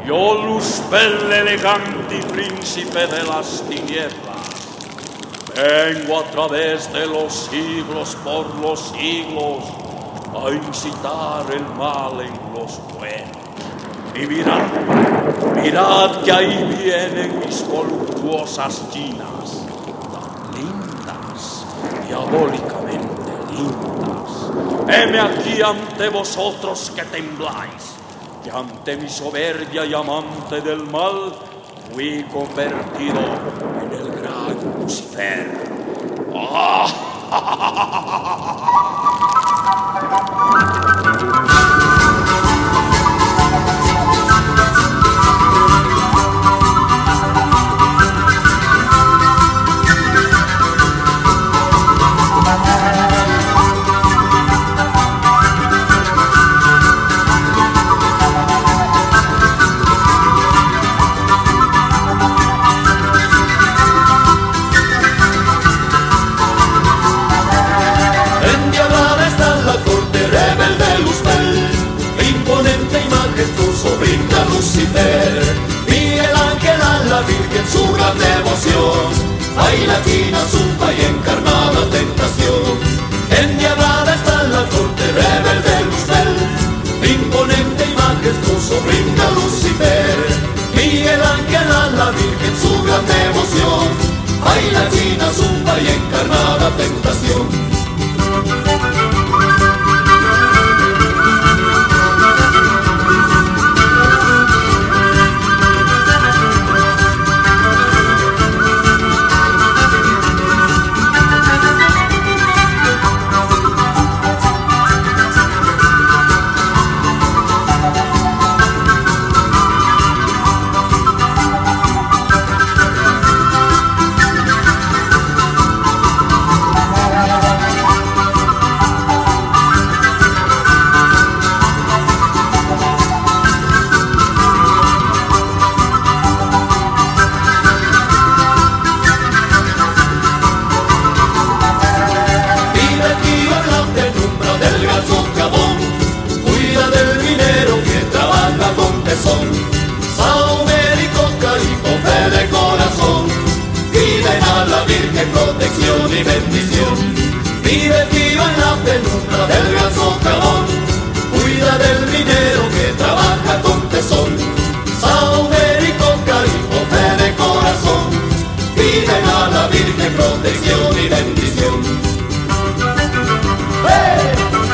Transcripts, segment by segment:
Yo, Luzbel, elegante y príncipe de las tinieblas, vengo a través de los siglos por los siglos a incitar el mal en los buenos. Y mirad que ahí vienen mis voluptuosas chinas, tan lindas, diabólicamente lindas. Heme aquí ante vosotros que tembláis, que ante mi soberbia y amante del mal fui convertido en el gran Lucifer. Brinda Lucifer, Miguel Ángel a la Virgen su gran devoción, baila China zumba y encarnada tentación. Endiablada está la corte rebelde Luzbel, imponente y majestuoso brinda Lucifer, Miguel Ángel a la Virgen su gran devoción, baila China zumba y encarnada tentación. Protección y bendición, vive vivo en la penumbra del gran socavón, cuida del minero que trabaja con tesón, sauber y coca y fe de corazón, piden a la Virgen protección y bendición. ¡Hey!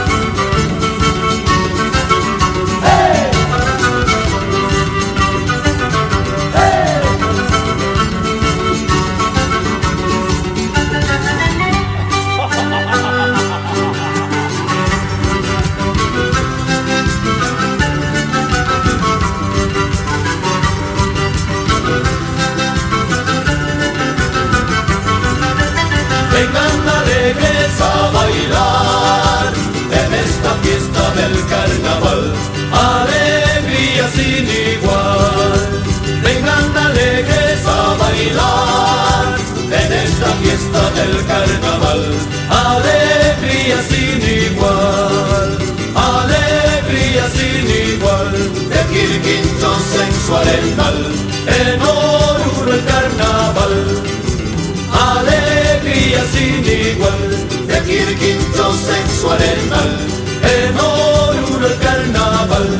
Vengan alegres a bailar en esta fiesta del carnaval, alegría sin igual. Vengan alegres a bailar en esta fiesta del carnaval, alegría sin igual, alegría sin igual. De Quirquinchos en su arenal, en Oruro el carnaval, alegría sin igual, de Quirquinchos en su arenal, en Oruro el carnaval.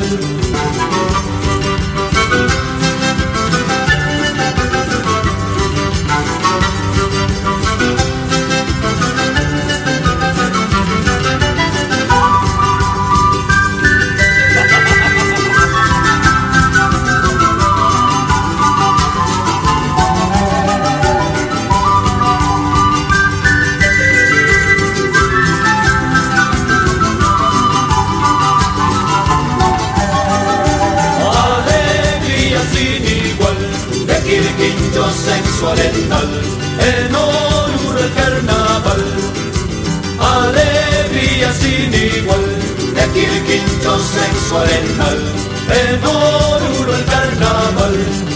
Quirquinchos en su arenal, en Oruro el carnaval, alegría sin igual. De Quirquinchos en su arenal, en Oruro el carnaval.